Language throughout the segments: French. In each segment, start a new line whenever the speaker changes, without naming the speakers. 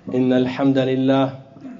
إن الحمد لله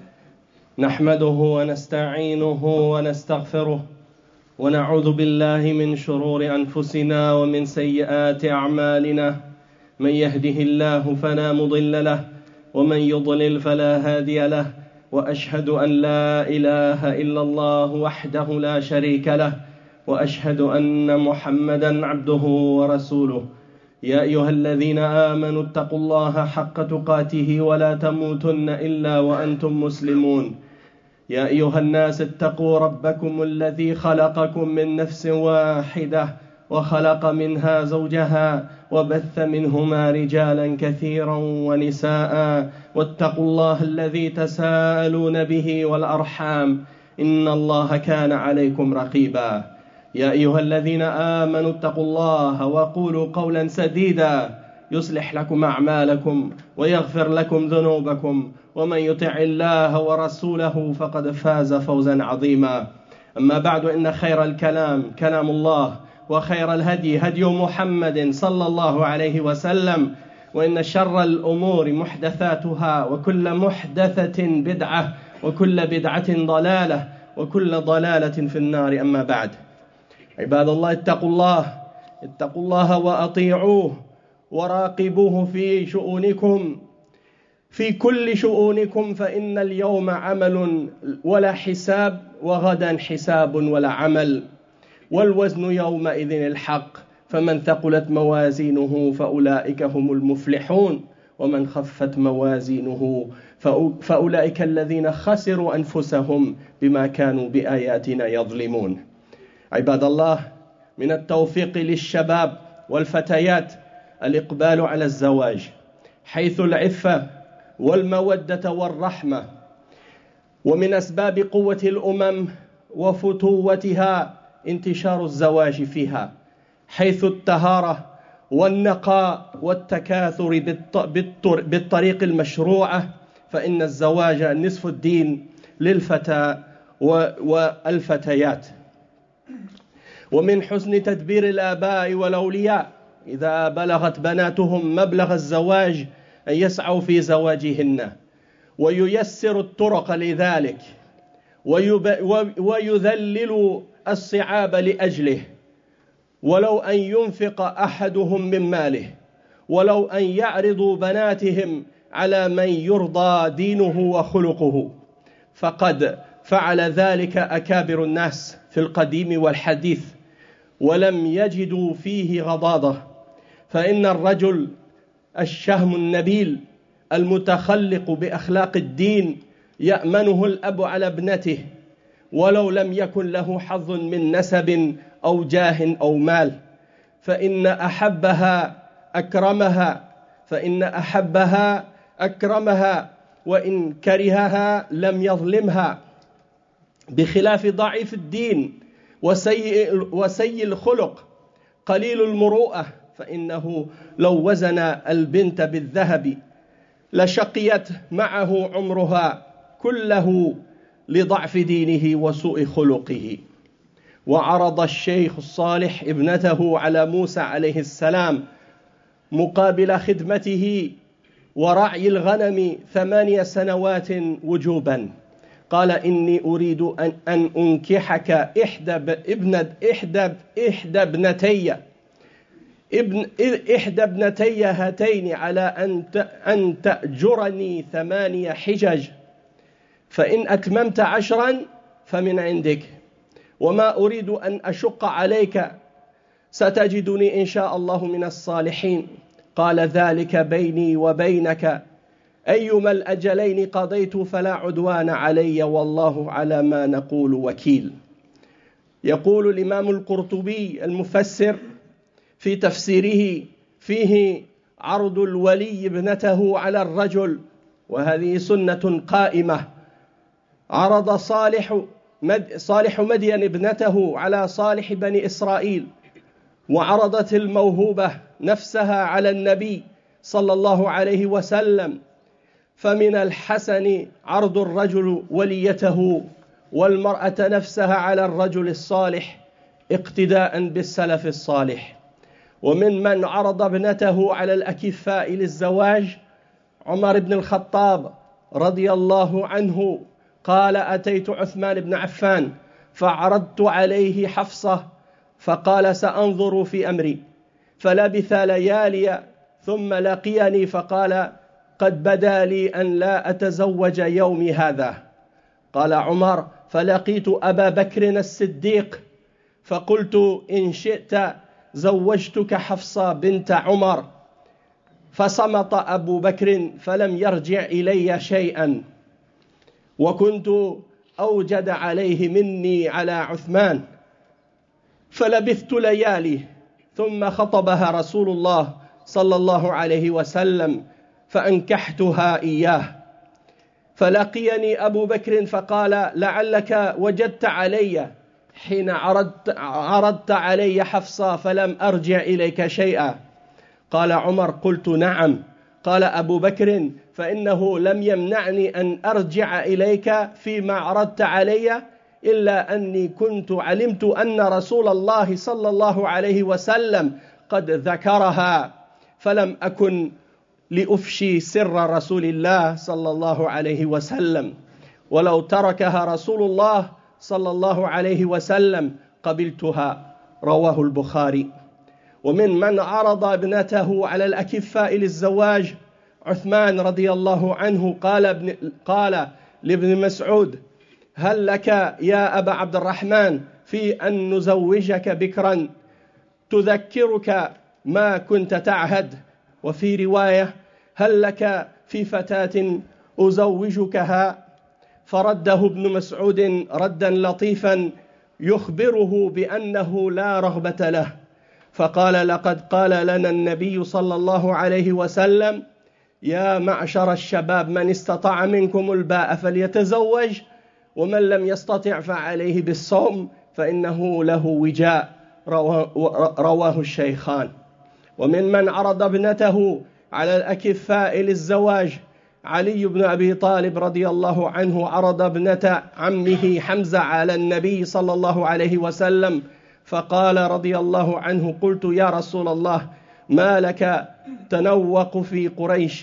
نحمده ونستعينه ونستغفره ونعوذ بالله من شرور أنفسنا ومن سيئات أعمالنا. من يهده الله فلا مضل له ومن يضلل فلا هادي له، وأشهد أن لا إله إلا الله وحده لا شريك له، وأشهد أن محمدا عبده ورسوله. يا أيها الذين آمنوا اتقوا الله حق تقاته ولا تموتن إلا وأنتم مسلمون. يا أيها الناس اتقوا ربكم الذي خلقكم من نفس واحدة وخلق منها زوجها وبث منهما رجالا كثيرا ونساء، واتقوا الله الذي تساءلون به والأرحام إن الله كان عليكم رقيبا. يا أيها الذين آمنوا اتقوا الله وقولوا قولا سديدا يصلح لكم أعمالكم ويغفر لكم ذنوبكم، ومن يطع الله ورسوله فقد فاز فوزا عظيما. أما بعد، إن خير الكلام كلام الله، وخير الهدي هدي محمد صلى الله عليه وسلم، وإن شر الأمور محدثاتها، وكل محدثة بدعة، وكل بدعة ضلالة، وكل ضلالة في النار. أما بعد، عباد الله، اتقوا الله وأطيعوه وراقبوه في شؤونكم، في كل شؤونكم، فإن اليوم عمل ولا حساب، وغدا حساب ولا عمل، والوزن يومئذ الحق. فمن ثقلت موازينه فأولئك هم المفلحون، ومن خفت موازينه فأولئك الذين خسروا أنفسهم بما كانوا بآياتنا يظلمون. عباد الله، من التوفيق للشباب والفتيات الإقبال على الزواج، حيث العفة والمودة والرحمة، ومن أسباب قوة الأمم وفتوتها انتشار الزواج فيها، حيث الطهارة والنقاء والتكاثر بالطريق المشروعة، فإن الزواج نصف الدين للفتى والفتيات. ومن حسن تدبير الآباء والأولياء إذا بلغت بناتهم مبلغ الزواج أن يسعوا في زواجهن، وييسر الطرق لذلك، ويذلل الصعاب لأجله، ولو أن ينفق أحدهم من ماله، ولو أن يعرضوا بناتهم على من يرضى دينه وخلقه، فقد فعل ذلك أكابر الناس في القديم والحديث ولم يجدوا فيه غضاضة. فإن الرجل الشهم النبيل المتخلق بأخلاق الدين يأمنه الأب على ابنته، ولو لم يكن له حظ من نسب أو جاه أو مال، فإن أحبها أكرمها، وإن كرهها لم يظلمها، بخلاف ضعيف الدين وسيء الخلق قليل المروءة، فإنه لو وزن البنت بالذهب لشقيت معه عمرها كله لضعف دينه وسوء خلقه. وعرض الشيخ الصالح ابنته على موسى عليه السلام مقابل خدمته ورعي الغنم 8 سنوات وجوبا. قال: إني أريد أن أنكحك إحدى ابنتي هاتين على أن تأجرني 8 حجج، فإن أتممت 10 فمن عندك، وما أريد أن أشق عليك، ستجدني إن شاء الله من الصالحين. قال: ذلك بيني وبينك، أيما الأجلين قضيت فلا عدوان علي، والله على ما نقول وكيل. يقول الإمام القرطبي المفسر في تفسيره فيه عرض الولي ابنته على الرجل، وهذه سنة قائمة. عرض صالح مدين ابنته على صالح بني إسرائيل، وعرضت الموهوبة نفسها على النبي صلى الله عليه وسلم. فمن الحسن عرض الرجل وليته والمرأة نفسها على الرجل الصالح اقتداء بالسلف الصالح. ومن من عرض ابنته على الأكفاء للزواج عمر بن الخطاب رضي الله عنه قال: أتيت عثمان بن عفان فعرضت عليه حفصة فقال: سأنظر في أمري. فلبث ليالي ثم لقيني فقال: قد بدا لي أن لا أتزوج يومي هذا. قال عمر: فلقيت أبا بكر الصديق فقلت: إن شئت زوجتك حفصة بنت عمر. فصمت أبو بكر فلم يرجع إلي شيئا، وكنت أوجد عليه مني على عثمان. فلبثت ليالي ثم خطبها رسول الله صلى الله عليه وسلم فأنكحتها إياه. فلقيني أبو بكر فقال: لعلك وجدت علي حين عرضت علي حفصة فلم أرجع إليك شيئا. قال عمر: قلت: نعم. قال أبو بكر: فإنه لم يمنعني أن أرجع إليك فيما عرضت علي إلا أني كنت علمت أن رسول الله صلى الله عليه وسلم قد ذكرها، فلم أكن لأفشي سر رسول الله صلى الله عليه وسلم، ولو تركها رسول الله صلى الله عليه وسلم قبلتها. رواه البخاري. ومن من عرض ابنته على الأكفاء للزواج عثمان رضي الله عنه قال لابن مسعود: هل لك يا أبا عبد الرحمن في أن نزوجك بكرا تذكرك ما كنت تعهد؟ وفي رواية: هل لك في فتاة أزوجكها؟ فرده ابن مسعود ردا لطيفا يخبره بأنه لا رغبة له، فقال: لقد قال لنا النبي صلى الله عليه وسلم: يا معشر الشباب من استطاع منكم الباء فليتزوج، ومن لم يستطع فعليه بالصوم فإنه له وجاء. رواه الشيخان. ومن من عرض ابنته على الأكفاء للزواج علي بن أبي طالب رضي الله عنه عرض ابنة عمه حمزة على النبي صلى الله عليه وسلم، فقال رضي الله عنه: قلت: يا رسول الله، ما لك تنوق في قريش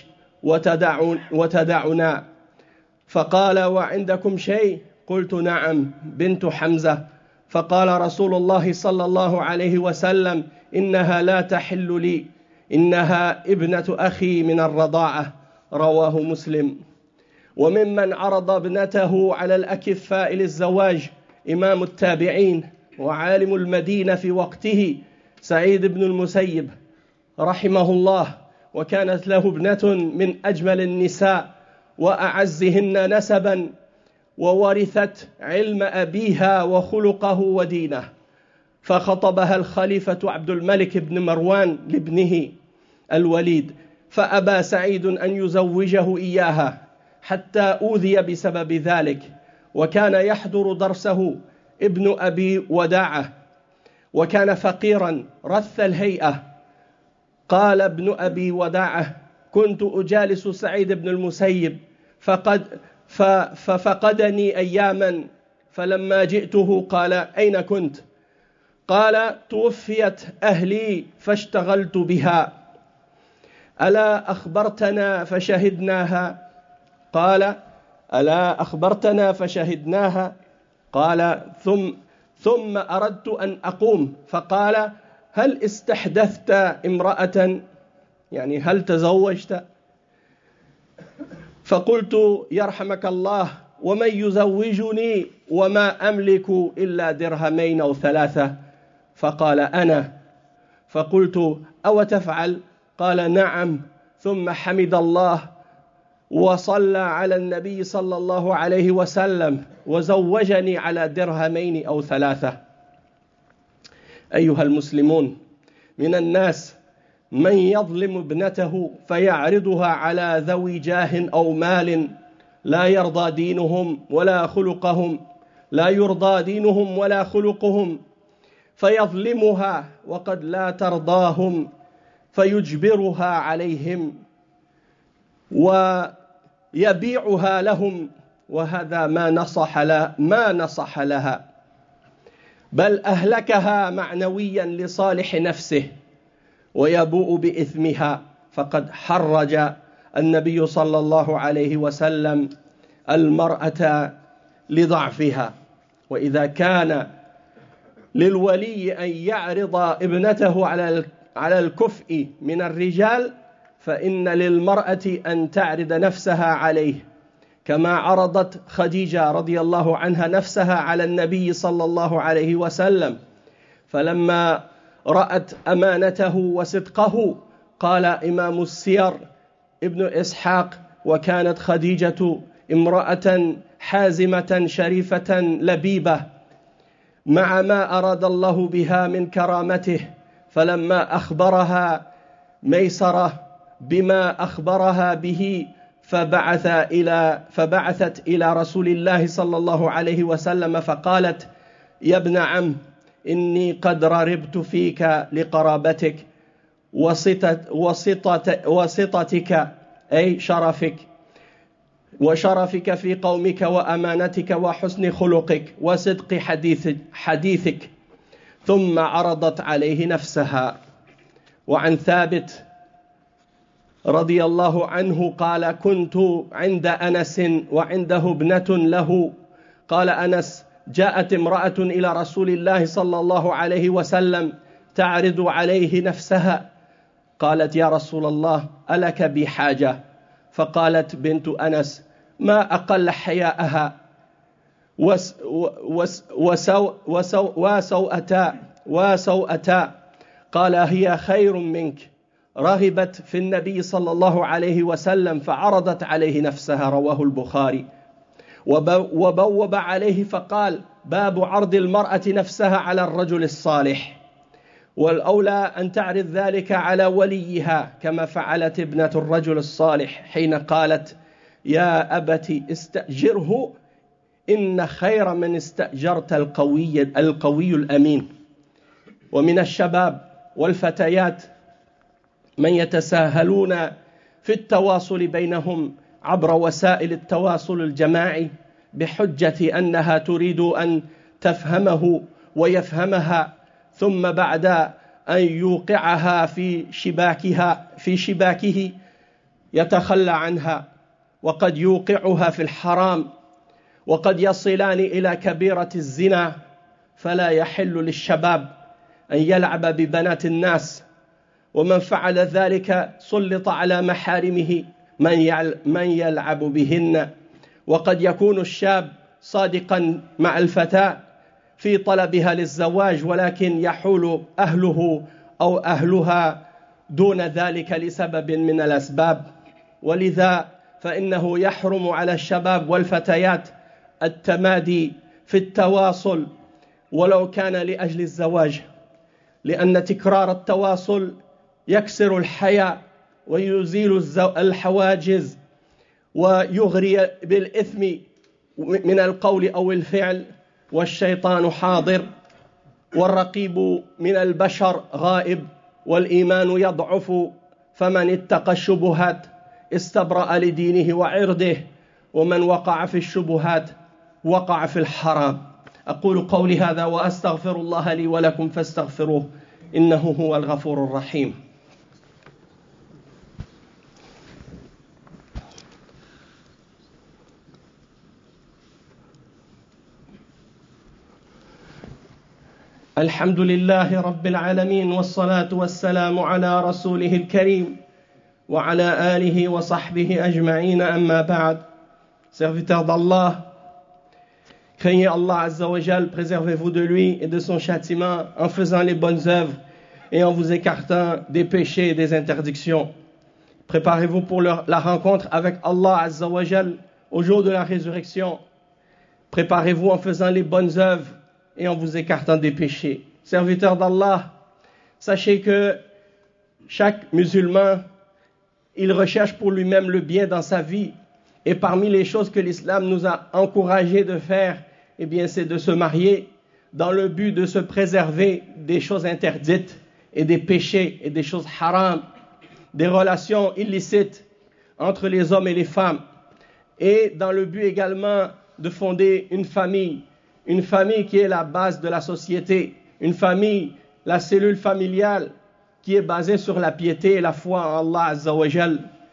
وتدعنا؟ فقال: وعندكم شيء؟ قلت: نعم، بنت حمزة. فقال رسول الله صلى الله عليه وسلم: إنها لا تحل لي، إنها ابنة أخي من الرضاعة. رواه مسلم. وممن عرض ابنته على الأكفاء للزواج إمام التابعين وعالم المدينة في وقته سعيد بن المسيب رحمه الله، وكانت له ابنة من أجمل النساء وأعزهن نسبا، وورثت علم أبيها وخلقه ودينه، فخطبها الخليفة عبد الملك بن مروان لابنه الوليد، فأبى سعيد أن يزوجه إياها حتى أوذي بسبب ذلك، وكان يحضر درسه ابن أبي وداعة، وكان فقيرا رث الهيئة. قال ابن أبي وداعة: كنت أجالس سعيد بن المسيب ففقدني أياما، فلما جئته قال: أين كنت؟ قال: توفيت أهلي فاشتغلت بها. ألا أخبرتنا فشهدناها؟ قال: ألا أخبرتنا فشهدناها؟ قال: ثم أردت أن أقوم، فقال: هل استحدثت امرأة؟ يعني هل تزوجت؟ فقلت: يرحمك الله، ومن يزوجني وما أملك إلا درهمين أو ثلاثة؟ فقال: أنا. فقلت: أو تفعل؟ قال: نعم. ثم حمد الله وصلى على النبي صلى الله عليه وسلم وزوجني على درهمين أو ثلاثة. أيها المسلمون، من الناس من يظلم ابنته فيعرضها على ذوي جاه أو مال لا يرضى دينهم ولا خلقهم فيظلمها وقد لا ترضاهم فيجبرها عليهم ويبيعها لهم، وهذا ما نصح لها، بل أهلكها معنويا لصالح نفسه ويبوء بإثمها، فقد حرج النبي صلى الله عليه وسلم المرأة لضعفها، وإذا كان للولي أن يعرض ابنته على الكفء من الرجال، فإن للمرأة أن تعرض نفسها عليه، كما عرضت خديجة رضي الله عنها نفسها على النبي صلى الله عليه وسلم، فلما رأت أمانته وصدقه قال إمام السير ابن إسحاق: وكانت خديجة امرأة حازمة شريفة لبيبة مع ما أراد الله بها من كرامته، فلما أخبرها ميسرة بما أخبرها به فبعثت إلى رسول الله صلى الله عليه وسلم فقالت: يا ابن عم، إني قد رغبت فيك لقرابتك وسطتك، أي شرفك، وشرفك في قومك، وأمانتك، وحسن خلقك، وصدق حديثك. ثم عرضت عليه نفسها. وعن ثابت رضي الله عنه قال: كنت عند أنس وعنده ابنة له. قال أنس: جاءت امرأة إلى رسول الله صلى الله عليه وسلم تعرض عليه نفسها. قالت: يا رسول الله، ألك بحاجة؟ فقالت بنت أنس: ما أقل حياءها وسوءتا. قال: هي خير منك. رغبت في النبي صلى الله عليه وسلم فعرضت عليه نفسها. رواه البخاري. وبوب عليه فقال: باب عرض المرأة نفسها على الرجل الصالح، والأولى أن تعرض ذلك على وليها، كما فعلت ابنة الرجل الصالح حين قالت: يا أبت استأجره، إن خير من استأجرت القوي الأمين. ومن الشباب والفتيات من يتساهلون في التواصل بينهم عبر وسائل التواصل الجماعي بحجة أنها تريد أن تفهمه ويفهمها، ثم بعد أن يوقعها في شباكه يتخلى عنها، وقد يوقعها في الحرام، وقد يصلان إلى كبيرة الزنا. فلا يحل للشباب أن يلعب ببنات الناس، ومن فعل ذلك سلط على محارمه من يلعب بهن. وقد يكون الشاب صادقا مع الفتاة في طلبها للزواج، ولكن يحول أهله أو أهلها دون ذلك لسبب من الأسباب. ولذا فإنه يحرم على الشباب والفتيات التمادي في التواصل ولو كان لأجل الزواج، لأن تكرار التواصل يكسر الحياء ويزيل الحواجز ويغري بالإثم من القول أو الفعل، والشيطان حاضر والرقيب من البشر غائب، والإيمان يضعف. فمن اتقى الشبهات استبرأ لدينه وعرضه، ومن وقع في الشبهات وقع في الحرام. أقول قولي هذا وأستغفر الله لي ولكم فاستغفروه، إنه هو الغفور الرحيم. الحمد لله رب العالمين، والصلاة والسلام على رسوله الكريم وعلى آله وصحبه أجمعين. أما بعد. Serviteurs d'Allah, craignez Allah Azza wa Jal, préservez-vous de lui et de son châtiment en faisant les bonnes œuvres et en vous écartant des péchés et des interdictions. Préparez-vous pour la rencontre avec Allah Azza wa Jal au jour de la résurrection. Préparez-vous en faisant les bonnes œuvres et en vous écartant des péchés. Serviteurs d'Allah, sachez que chaque musulman, il recherche pour lui-même le bien dans sa vie. Et parmi les choses que l'islam nous a encouragé de faire, eh bien, c'est de se marier dans le but de se préserver des choses interdites et des péchés et des choses haram, des relations illicites entre les hommes et les femmes, et dans le but également de fonder une famille qui est la base de la société, une famille, la cellule familiale qui est basée sur la piété et la foi en Allah Azza wa Jal.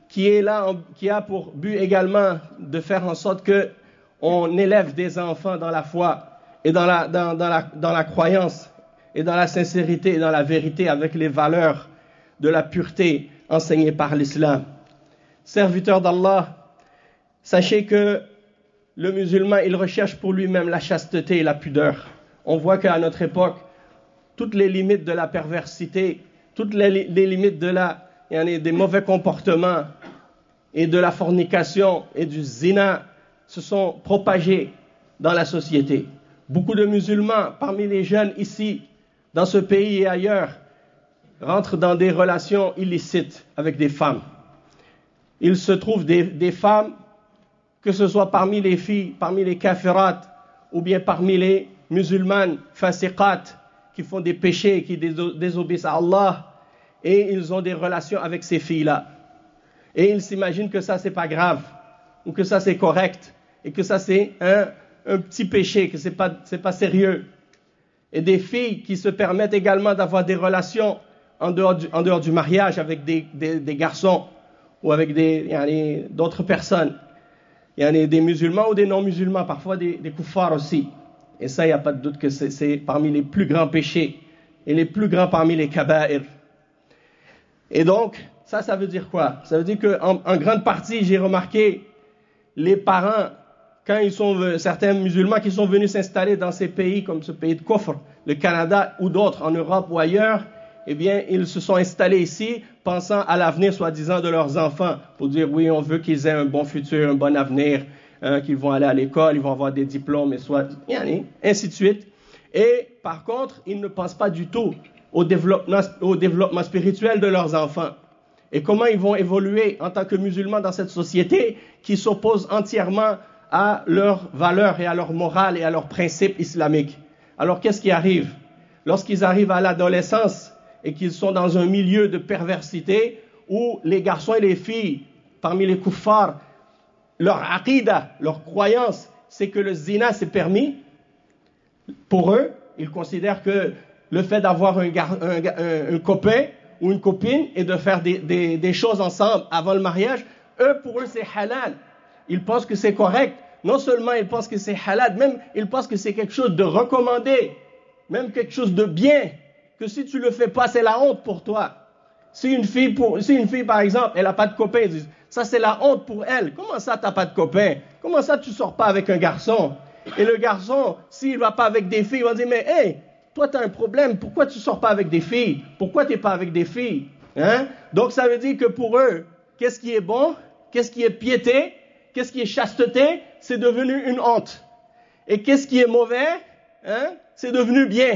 qui est là, qui a pour but également de faire en sorte que on élève des enfants dans la foi et dans la croyance et dans la sincérité et dans la vérité avec les valeurs de la pureté enseignées par l'islam. Serviteurs d'Allah, sachez que le musulman, il recherche pour lui-même la chasteté et la pudeur. On voit qu'à notre époque, toutes les limites de la perversité, toutes les limites des mauvais comportements et de la fornication et du zina se sont propagées dans la société. Beaucoup de musulmans, parmi les jeunes ici, dans ce pays et ailleurs, rentrent dans des relations illicites avec des femmes. Il se trouve des femmes, que ce soit parmi les filles, parmi les kafirat, ou bien parmi les musulmanes fasiqat, qui font des péchés, qui désobéissent à Allah, et ils ont des relations avec ces filles-là. Et ils s'imaginent que ça, c'est pas grave, ou que ça, c'est correct, et que ça, c'est un petit péché, que c'est pas sérieux. Et des filles qui se permettent également d'avoir des relations en dehors du mariage avec des garçons, ou avec d'autres personnes. Il y a des musulmans ou des non-musulmans, parfois des kuffars aussi. Et ça, il n'y a pas de doute que c'est parmi les plus grands péchés et les plus grands parmi les kaba'ir. Et donc, ça veut dire quoi? Ça veut dire qu'en grande partie, j'ai remarqué, les parents, quand certains musulmans qui sont venus s'installer dans ces pays, comme ce pays de Kufr, le Canada ou d'autres, en Europe ou ailleurs, eh bien, ils se sont installés ici, pensant à l'avenir, soi-disant, de leurs enfants, pour dire, oui, on veut qu'ils aient un bon futur, un bon avenir, qu'ils vont aller à l'école, ils vont avoir des diplômes, et ainsi de suite. Et, par contre, ils ne pensent pas du tout au développement spirituel de leurs enfants. Et comment ils vont évoluer en tant que musulmans dans cette société qui s'oppose entièrement à leurs valeurs et à leur morale et à leurs principes islamiques. Alors, qu'est-ce qui arrive? Lorsqu'ils arrivent à l'adolescence, et qu'ils sont dans un milieu de perversité où les garçons et les filles, parmi les kuffars, leur aqida, leur croyance, c'est que le zina c'est permis. Pour eux, ils considèrent que le fait d'avoir un copain ou une copine et de faire des choses ensemble avant le mariage, pour eux c'est halal. Ils pensent que c'est correct. Non seulement ils pensent que c'est halal, même ils pensent que c'est quelque chose de recommandé, même quelque chose de bien. Que si tu le fais pas, c'est la honte pour toi. Si une fille, par exemple, elle a pas de copain, ils disent, ça c'est la honte pour elle. Comment ça, t'as pas de copain? Comment ça, tu sors pas avec un garçon? Et le garçon, s'il va pas avec des filles, il va dire, mais hey, toi t'as un problème, pourquoi tu sors pas avec des filles? Pourquoi t'es pas avec des filles? Hein? Donc ça veut dire que pour eux, qu'est-ce qui est bon? Qu'est-ce qui est piété? Qu'est-ce qui est chasteté? C'est devenu une honte. Et qu'est-ce qui est mauvais? Hein? C'est devenu bien.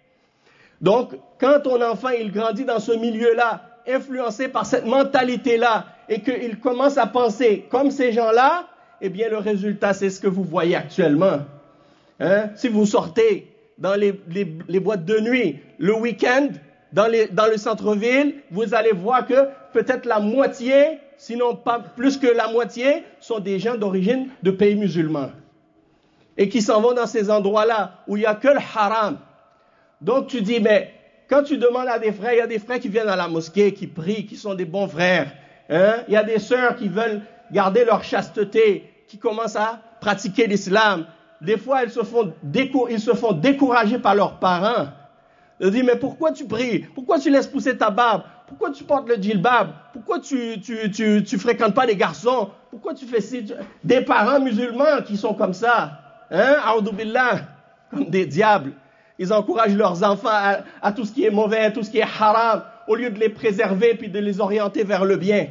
Donc, quand ton enfant, il grandit dans ce milieu-là, influencé par cette mentalité-là, et qu'il commence à penser comme ces gens-là, eh bien, le résultat, c'est ce que vous voyez actuellement. Hein? Si vous sortez dans les boîtes de nuit, le week-end, dans le centre-ville, vous allez voir que peut-être la moitié, sinon pas plus que la moitié, sont des gens d'origine de pays musulmans. Et qui s'en vont dans ces endroits-là, où il n'y a que le haram. Donc tu dis, mais quand tu demandes à des frères, il y a des frères qui viennent à la mosquée, qui prient, qui sont des bons frères. Hein? Il y a des sœurs qui veulent garder leur chasteté, qui commencent à pratiquer l'islam. Des fois, ils se font décourager par leurs parents. Ils disent, mais pourquoi tu pries? Pourquoi tu laisses pousser ta barbe? Pourquoi tu portes le djilbab? Pourquoi tu fréquentes pas les garçons? Pourquoi tu fais ci? Des parents musulmans qui sont comme ça. Hein? A'udhu billah, comme des diables. Ils encouragent leurs enfants à tout ce qui est mauvais, à tout ce qui est haram, au lieu de les préserver puis de les orienter vers le bien.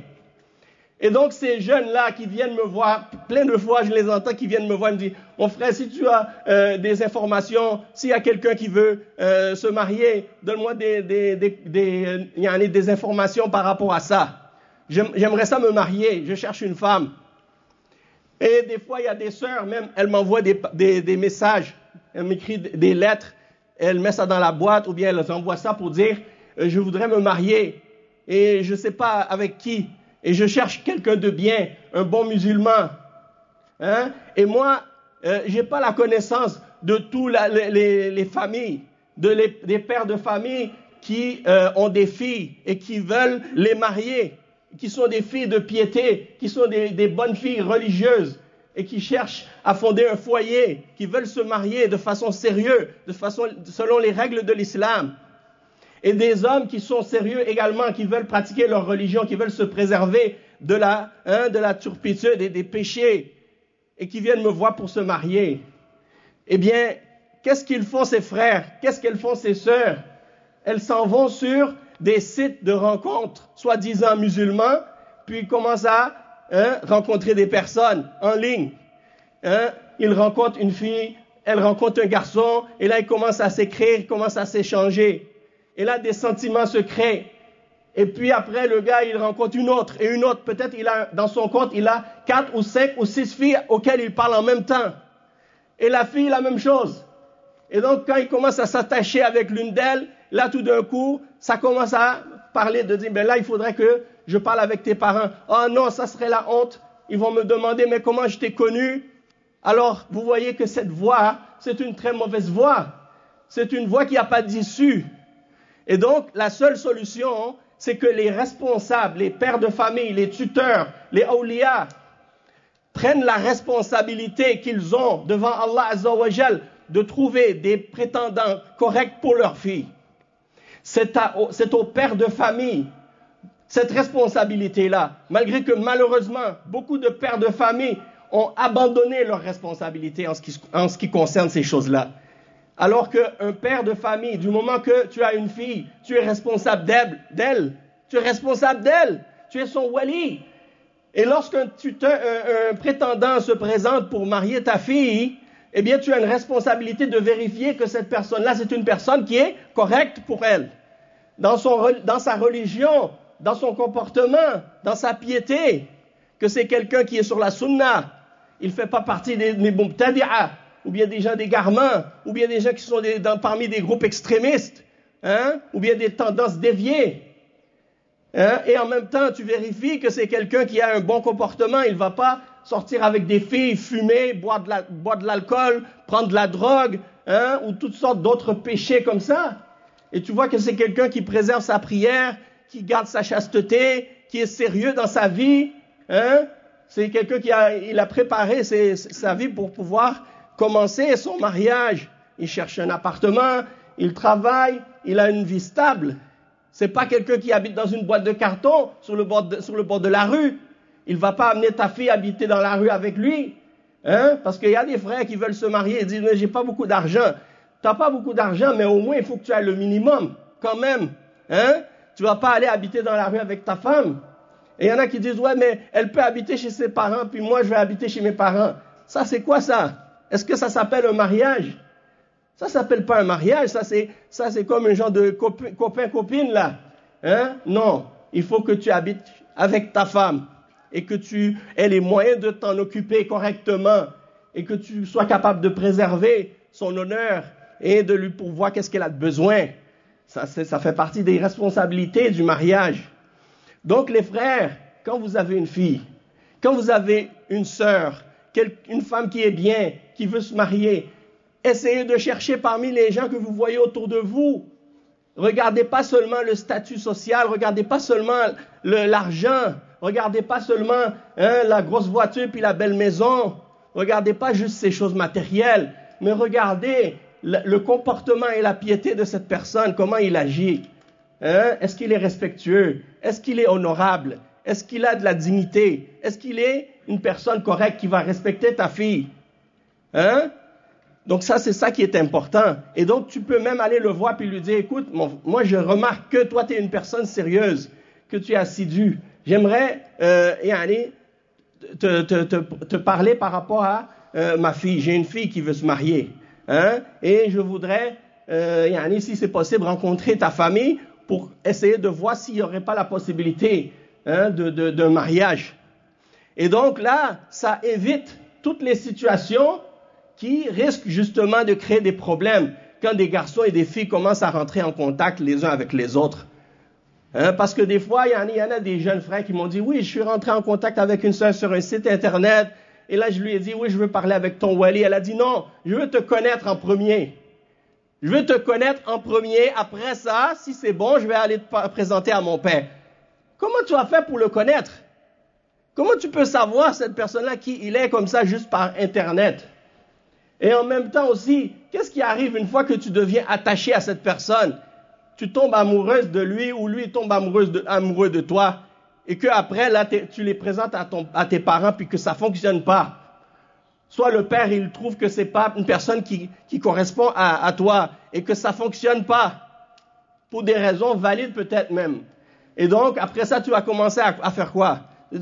Et donc ces jeunes-là qui viennent me voir, plein de fois je les entends qui viennent me voir et me disent, mon frère, si tu as des informations, s'il y a quelqu'un qui veut se marier, donne-moi des informations par rapport à ça. J'aimerais ça me marier, je cherche une femme. Et des fois il y a des sœurs même, elles m'envoient des messages, elles m'écrivent des lettres. Elle met ça dans la boîte ou bien elle envoie ça pour dire je voudrais me marier et je ne sais pas avec qui et je cherche quelqu'un de bien, un bon musulman. Hein? Et moi, j'ai pas la connaissance de tous les familles, des pères de famille qui ont des filles et qui veulent les marier, qui sont des filles de piété, qui sont des bonnes filles religieuses et qui cherchent à fonder un foyer, qui veulent se marier de façon sérieuse, selon les règles de l'islam. Et des hommes qui sont sérieux également, qui veulent pratiquer leur religion, qui veulent se préserver de la turpitude et des péchés, et qui viennent me voir pour se marier. Eh bien, qu'est-ce qu'ils font ces frères? Qu'est-ce qu'elles font ces sœurs? Elles s'en vont sur des sites de rencontres, soi-disant musulmans, puis ils commencent à rencontrer des personnes en ligne. Ils rencontrent une fille, elle rencontre un garçon, et là ils commencent à s'écrire, ils commencent à s'échanger. Et là, des sentiments se créent. Et puis après, le gars, il rencontre une autre et une autre. Peut-être dans son compte, il a 4 ou 5 ou 6 filles auxquelles il parle en même temps. Et la fille, la même chose. Et donc, quand il commence à s'attacher avec l'une d'elles, là, tout d'un coup, ça commence à parler de dire, ben là, il faudrait que je parle avec tes parents. Oh non, ça serait la honte. Ils vont me demander, mais comment je t'ai connu? Alors, vous voyez que cette voie, c'est une très mauvaise voie. C'est une voie qui n'a pas d'issue. Et donc, la seule solution, c'est que les responsables, les pères de famille, les tuteurs, les awliya, prennent la responsabilité qu'ils ont devant Allah Azza wa Jal de trouver des prétendants corrects pour leurs filles. C'est aux pères de famille cette responsabilité-là, malgré que malheureusement, beaucoup de pères de famille ont abandonné leur responsabilité en ce qui concerne ces choses-là. Alors qu'un père de famille, du moment que tu as une fille, tu es responsable d'elle. Tu es responsable d'elle. Tu es son wali. Et lorsqu'un prétendant se présente pour marier ta fille, eh bien, tu as une responsabilité de vérifier que cette personne-là, c'est une personne qui est correcte pour elle. Dans sa religion, dans son comportement, dans sa piété, que c'est quelqu'un qui est sur la sunna. Il ne fait pas partie des mubtadi'a, ou bien des gens d'égarement, ou bien des gens qui sont parmi des groupes extrémistes, ou bien des tendances déviées. Et en même temps, tu vérifies que c'est quelqu'un qui a un bon comportement. Il ne va pas sortir avec des filles, fumer, boire de l'alcool, prendre de la drogue, ou toutes sortes d'autres péchés comme ça. Et tu vois que c'est quelqu'un qui préserve sa prière, qui garde sa chasteté, qui est sérieux dans sa vie. C'est quelqu'un qui a préparé sa vie pour pouvoir commencer son mariage. Il cherche un appartement, il travaille, il a une vie stable. C'est pas quelqu'un qui habite dans une boîte de carton sur le bord de la rue. Il va pas amener ta fille habiter dans la rue avec lui. Parce qu'il y a des frères qui veulent se marier et disent, mais j'ai pas beaucoup d'argent. T'as pas beaucoup d'argent, mais au moins il faut que tu aies le minimum, quand même. Tu vas pas aller habiter dans la rue avec ta femme. Et il y en a qui disent, ouais, mais elle peut habiter chez ses parents, puis moi je vais habiter chez mes parents. Ça, c'est quoi ça? Est-ce que ça s'appelle un mariage? Ça s'appelle pas un mariage, ça c'est comme un genre de copain-copine là. Non, il faut que tu habites avec ta femme et que tu aies les moyens de t'en occuper correctement et que tu sois capable de préserver son honneur et de lui pourvoir qu'est-ce qu'elle a de besoin. Ça fait partie des responsabilités du mariage. Donc les frères, quand vous avez une fille, quand vous avez une sœur, une femme qui est bien, qui veut se marier, essayez de chercher parmi les gens que vous voyez autour de vous. Regardez pas seulement le statut social, regardez pas seulement l'argent, regardez pas seulement la grosse voiture puis la belle maison, regardez pas juste ces choses matérielles, mais regardez le comportement et la piété de cette personne, comment il agit. Est-ce qu'il est respectueux? Est-ce qu'il est honorable? Est-ce qu'il a de la dignité? Est-ce qu'il est une personne correcte qui va respecter ta fille? Donc ça, c'est ça qui est important. Et donc, tu peux même aller le voir puis lui dire, écoute, moi, je remarque que toi, tu es une personne sérieuse, que tu es assidue. J'aimerais te parler par rapport à ma fille. J'ai une fille qui veut se marier. Et je voudrais, si c'est possible, rencontrer ta famille pour essayer de voir s'il n'y aurait pas la possibilité d'un mariage. Et donc là, ça évite toutes les situations qui risquent justement de créer des problèmes quand des garçons et des filles commencent à rentrer en contact les uns avec les autres. Parce que des fois, il y en a des jeunes frères qui m'ont dit, oui, je suis rentré en contact avec une sœur sur un site internet, et là je lui ai dit, oui, je veux parler avec ton wali. Elle a dit, non, je veux te connaître en premier. Je veux te connaître en premier, après ça, si c'est bon, je vais aller te présenter à mon père. Comment tu as fait pour le connaître? Comment tu peux savoir cette personne-là qui il est comme ça juste par Internet? Et en même temps aussi, qu'est-ce qui arrive une fois que tu deviens attaché à cette personne? Tu tombes amoureuse de lui ou lui tombe amoureux de toi et qu'après, là, tu les présentes à tes parents puis que ça ne fonctionne pas. Soit le père, il trouve que c'est pas une personne qui correspond à toi et que ça ne fonctionne pas pour des raisons valides peut-être même. Et donc, après ça, tu vas commencer à faire quoi? Tu dis,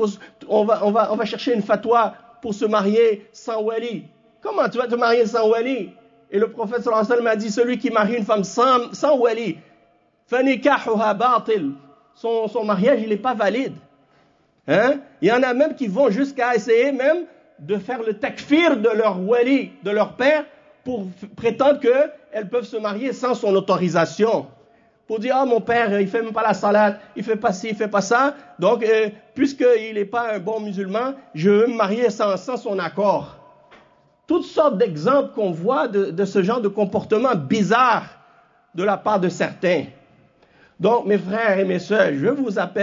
on va chercher une fatwa pour se marier sans wali. Comment tu vas te marier sans wali? Et le prophète sallallahu alayhi wa sallam a dit, celui qui marie une femme sans wali, fanikahuha batil. Son mariage, il n'est pas valide. Hein? Il y en a même qui vont jusqu'à essayer même de faire le takfir de leur wali, de leur père, pour prétendre qu'elles peuvent se marier sans son autorisation. Pour dire, mon père, il ne fait même pas la salade, il ne fait pas ci, il ne fait pas ça. Donc, puisqu'il n'est pas un bon musulman, je veux me marier sans son accord. Toutes sortes d'exemples qu'on voit de ce genre de comportement bizarre de la part de certains. Donc, mes frères et mes sœurs, je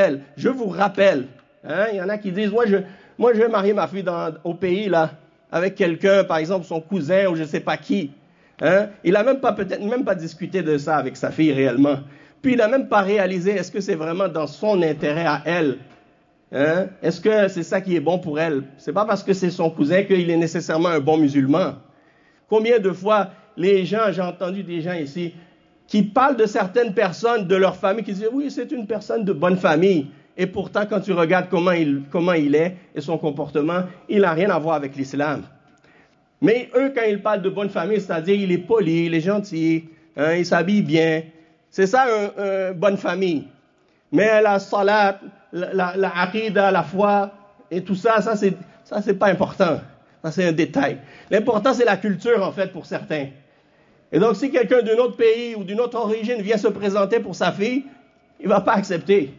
vous rappelle, hein, il y en a qui disent, moi je vais marier ma fille au pays, là, avec quelqu'un, par exemple son cousin ou je ne sais pas qui. Hein? Il n'a peut-être même pas discuté de ça avec sa fille réellement. Puis il n'a même pas réalisé, est-ce que c'est vraiment dans son intérêt à elle? Hein? Est-ce que c'est ça qui est bon pour elle? C'est pas parce que c'est son cousin qu'il est nécessairement un bon musulman. Combien de fois j'ai entendu des gens ici qui parlent de certaines personnes de leur famille, qui disent oui, c'est une personne de bonne famille. Et pourtant, quand tu regardes comment il est et son comportement, il n'a rien à voir avec l'islam. Mais eux, quand ils parlent de bonne famille, c'est-à-dire il est poli, il est gentil, hein, il s'habille bien. C'est ça une bonne famille. Mais la salat, la aqida, la foi et tout ça, c'est pas important. Ça, c'est un détail. L'important, c'est la culture, en fait, pour certains. Et donc, si quelqu'un d'un autre pays ou d'une autre origine vient se présenter pour sa fille, il ne va pas accepter.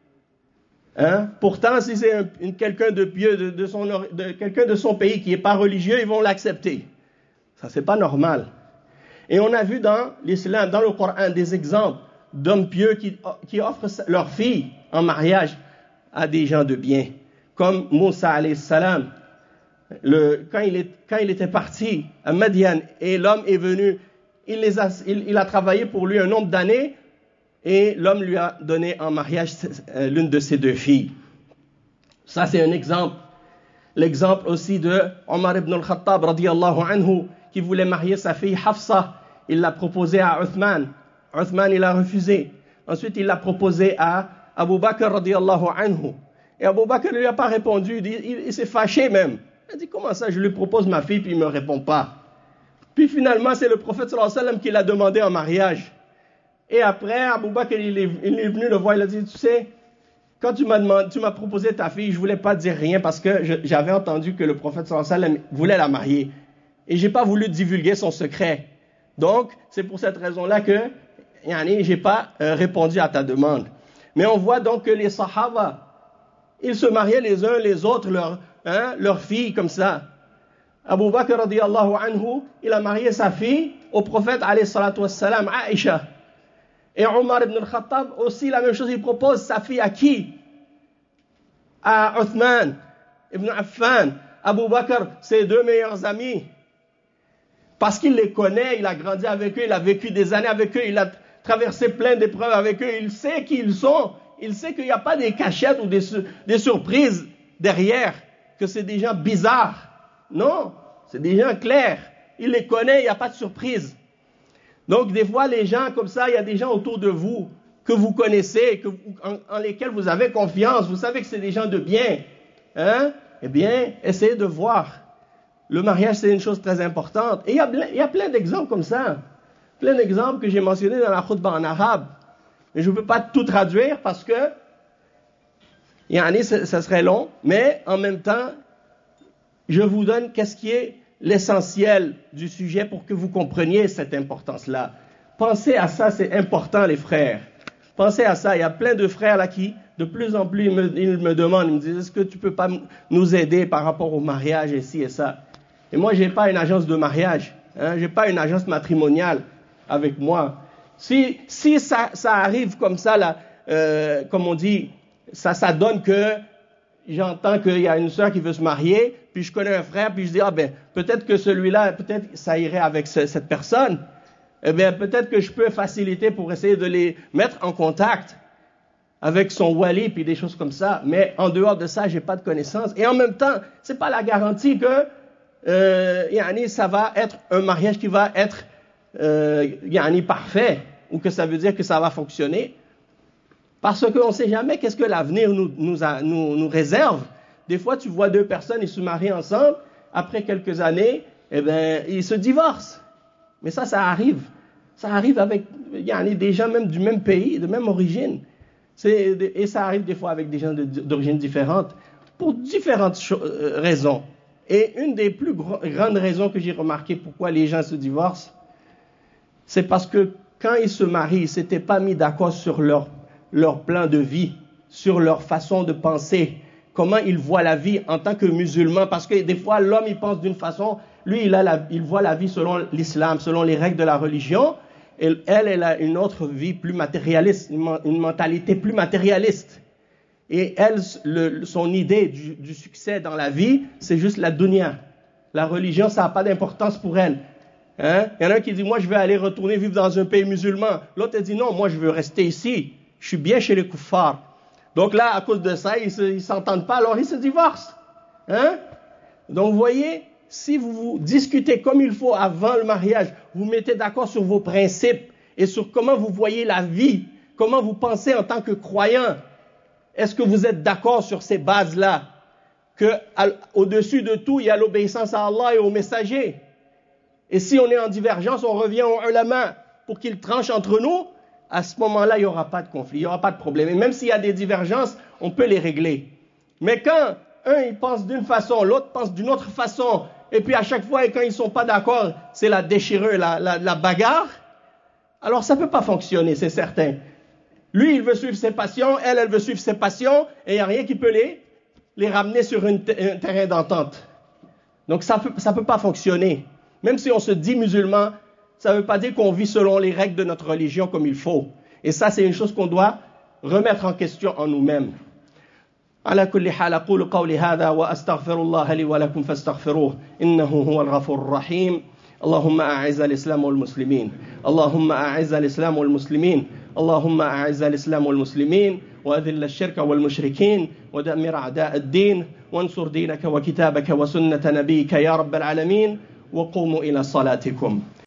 Hein? Pourtant, si c'est quelqu'un de pieux, quelqu'un de son pays qui n'est pas religieux, ils vont l'accepter. Ça, c'est pas normal. Et on a vu dans l'islam, dans le Coran, des exemples d'hommes pieux qui offrent leur fille en mariage à des gens de bien. Comme Moussa alayhi salam. Quand il était parti à Madian et l'homme est venu, il a travaillé pour lui un nombre d'années et l'homme lui a donné en mariage l'une de ses deux filles. Ça, c'est un exemple. L'exemple aussi de Omar ibn al-Khattab radiyallahu anhu qui voulait marier sa fille Hafsa. Il l'a proposé à Uthman. Uthman, il a refusé. Ensuite, il l'a proposé à Abu Bakr radiyallahu anhu. Et Abu Bakr ne lui a pas répondu. Il s'est fâché même. Il a dit, comment ça, je lui propose ma fille puis il ne me répond pas. Puis finalement, c'est le prophète sallallahu alayhi wa sallam qui l'a demandé en mariage. Et après, Abu Bakr, il est venu le voir, il a dit, tu sais, quand tu m'as proposé ta fille, je ne voulais pas dire rien parce que j'avais entendu que le prophète sallallahu alayhi wa sallam voulait la marier. Et je n'ai pas voulu divulguer son secret. Donc, c'est pour cette raison-là que je n'ai pas répondu à ta demande. Mais on voit donc que les Sahaba, ils se mariaient les uns les autres, leurs filles comme ça. Abu Bakr radiyallahu anhu, il a marié sa fille au prophète alayhi salatu wassalam, Aïcha. Et Omar ibn al-Khattab aussi la même chose, il propose sa fille à qui? À Uthman ibn Affan. Abu Bakr, ses deux meilleurs amis. Parce qu'il les connaît, il a grandi avec eux, il a vécu des années avec eux, il a traversé plein d'épreuves avec eux, il sait qui ils sont, il sait qu'il n'y a pas des cachettes ou des surprises derrière, que c'est des gens bizarres. Non, c'est des gens clairs. Il les connaît, il n'y a pas de surprise. Donc, des fois, les gens comme ça, il y a des gens autour de vous que vous connaissez, en lesquels vous avez confiance. Vous savez que c'est des gens de bien. Hein? Eh bien, essayez de voir. Le mariage, c'est une chose très importante. Et il y a plein d'exemples comme ça. Plein d'exemples que j'ai mentionnés dans la khutbah en arabe. Mais je ne peux pas tout traduire parce que ça serait long. Mais en même temps, je vous donne qu'est-ce qui est l'essentiel du sujet pour que vous compreniez cette importance-là. Pensez à ça, c'est important, les frères. Pensez à ça. Il y a plein de frères là qui, de plus en plus, ils me demandent, ils me disent, est-ce que tu ne peux pas nous aider par rapport au mariage et ci et ça? Et moi, je n'ai pas une agence de mariage. Hein, je n'ai pas une agence matrimoniale avec moi. Si ça arrive comme ça, là, comme on dit, ça donne que j'entends qu'il y a une sœur qui veut se marier, puis je connais un frère, puis je dis, peut-être que celui-là, peut-être ça irait avec cette personne. Eh bien, peut-être que je peux faciliter pour essayer de les mettre en contact avec son wali, puis des choses comme ça. Mais en dehors de ça, j'ai pas de connaissances. Et en même temps, c'est pas la garantie que ça va être un mariage qui va être parfait, ou que ça veut dire que ça va fonctionner. Parce qu'on ne sait jamais qu'est-ce que l'avenir nous réserve. Des fois, tu vois deux personnes, ils se marient ensemble, après quelques années, ils se divorcent. Mais ça arrive. Ça arrive avec des gens même du même pays, de même origine. Et ça arrive des fois avec des gens d'origine différente, pour différentes raisons. Et une des plus grandes raisons que j'ai remarqué pourquoi les gens se divorcent, c'est parce que quand ils se marient, ils ne s'étaient pas mis d'accord sur leur plan de vie, sur leur façon de penser, comment ils voient la vie en tant que musulmans. Parce que des fois, l'homme, il pense d'une façon, lui, il voit la vie selon l'islam, selon les règles de la religion, et elle a une autre vie plus matérialiste, une mentalité plus matérialiste. Et elle, son idée du succès dans la vie, c'est juste la dunya. La religion, ça n'a pas d'importance pour elle. Il y en a un qui dit, moi, je vais aller retourner vivre dans un pays musulman. L'autre dit, non, moi, je veux rester ici. Je suis bien chez les kuffars. Donc là, à cause de ça, ils ne s'entendent pas, alors ils se divorcent. Donc, vous voyez, si vous discutez comme il faut avant le mariage, vous mettez d'accord sur vos principes et sur comment vous voyez la vie, comment vous pensez en tant que croyant, est-ce que vous êtes d'accord sur ces bases-là, qu'au-dessus de tout, il y a l'obéissance à Allah et aux messagers? Et si on est en divergence, on revient aux ulama pour qu'ils tranchent entre nous. À ce moment-là, il n'y aura pas de conflit, il n'y aura pas de problème. Et même s'il y a des divergences, on peut les régler. Mais quand il pense d'une façon, l'autre pense d'une autre façon, et puis à chaque fois, quand ils ne sont pas d'accord, c'est la déchirure, la bagarre, alors ça ne peut pas fonctionner, c'est certain. Lui, il veut suivre ses passions, elle veut suivre ses passions, et il n'y a rien qui peut les ramener sur un terrain d'entente. Donc ça peut pas fonctionner. Même si on se dit musulman, ça ne veut pas dire qu'on vit selon les règles de notre religion comme il faut. Et ça, c'est une chose qu'on doit remettre en question en nous-mêmes. على كل حال أقول قولي هذا وأستغفر الله لي ولكم فاستغفروه إنه هو الغفور الرحيم. اللهم أعز الإسلام والمسلمين. اللهم أعز الإسلام والمسلمين. اللهم أعز الإسلام والمسلمين وأذل الشرك والمشركين ودمر أعداء الدين وانصر دينك وكتابك وسنة نبيك يا رب العالمين وقوموا إلى صلاتكم.